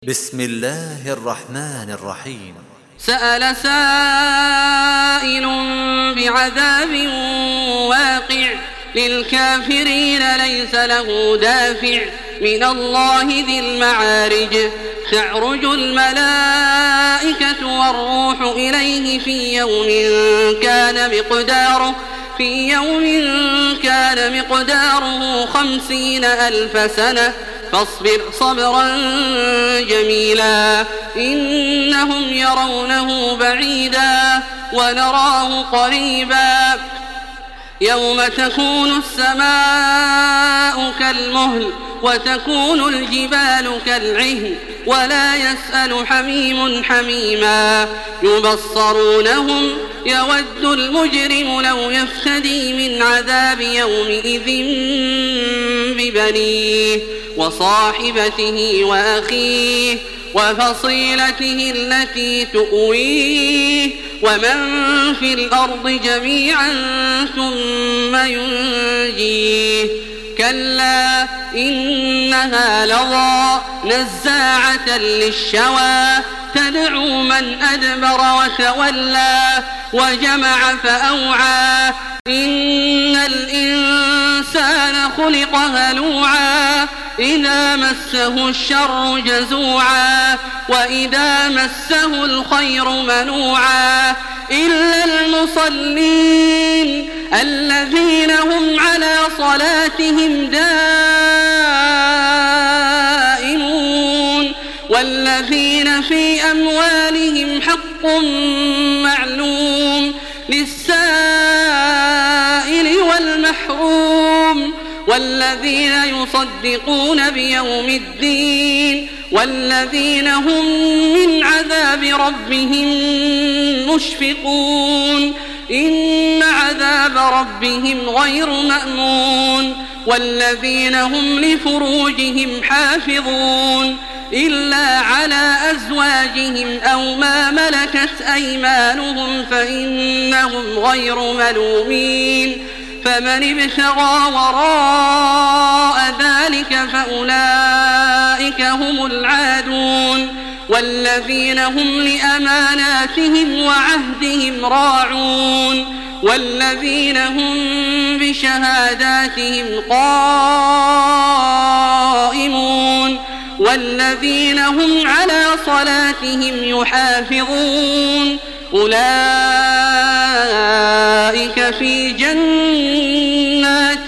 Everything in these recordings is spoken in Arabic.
بسم الله الرحمن الرحيم. سأل سائل بعذاب واقع للكافرين ليس له دافع من الله ذي المعارج تعرج الملائكة والروح إليه في يوم كان مقداره 50,000 سنة فاصبر صبرا جميلا إنهم يرونه بعيدا ونراه قريبا يوم تكون السماء كالمهل وتكون الجبال كالعهن ولا يسأل حميم حميما يبصرونهم يود المجرم لو يفتدي من عذاب يومئذ ببنيه وصاحبته وأخيه وفصيلته التي تؤويه ومن في الأرض جميعا ثم ينجيه كلا إنها لظى نزاعة للشوى تدعو من أدبر وتولى وجمع فأوعى إن الإنسان خلق هلوعا إذا مسه الشر جزوعا وإذا مسه الخير منوعا إلا المصلين الذين هم على صلاتهم دائمون والذين في أموالهم حق معلوم للسائل والمحروم والذين يصدقون بيوم الدين والذين هم من عذاب ربهم مشفقون إن عذاب ربهم غير مأمون والذين هم لفروجهم حافظون إلا على أزواجهم أو ما ملكت أيمانهم فإنهم غير ملومين فمن ابتغى وراء ذلك فأولئك هم العادون والذين هم لأماناتهم وعهدهم راعون والذين هم بشهاداتهم قائمون والذين هم على صلاتهم يحافظون أولئك في جنات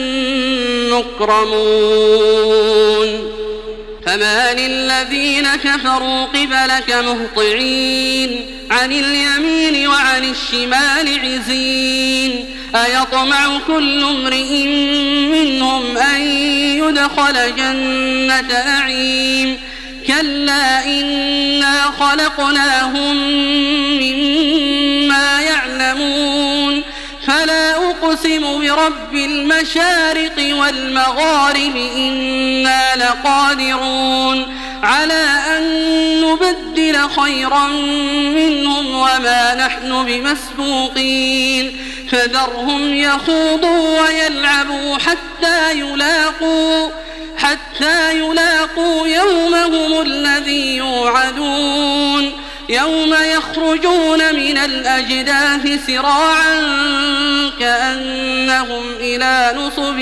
مكرمون فما للذين كفروا قبلك مهطعين عن اليمين وعن الشمال عزين أيطمع كل امرئ منهم أن يدخل جنة نعيم كلا إنا خلقناهم مما يعلمون فلا أقسم برب المشارق والمغارب إنا لقادرون على أن نبدل خيرا منهم وما نحن بمسبوقين فذرهم يخوضوا ويلعبوا حتى يلاقوا يومهم الذي يوعدون يوم يخرجون من الأجداث سراعا كأنهم إلى نصب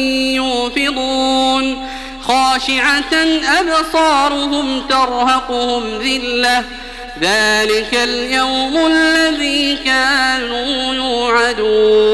يوفضون خاشعة أبصارهم ترهقهم ذلة ذلك اليوم الذي كانوا يوعدون.